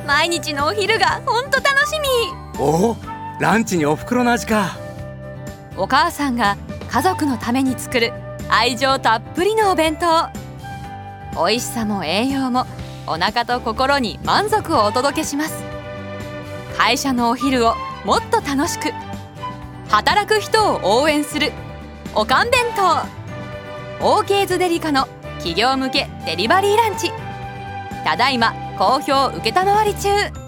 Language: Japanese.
毎日のお昼がほんと楽しみ。 おお、ランチにお袋の味か。 お母さんが家族のために作る愛情たっぷりのお弁当。美味しさも栄養もお腹と心に満足をお届けします。会社のお昼をもっと楽しく、働く人を応援するおかん弁当。オーケーズデリカの企業向けデリバリーランチ、ただいま好評受けたまわり中。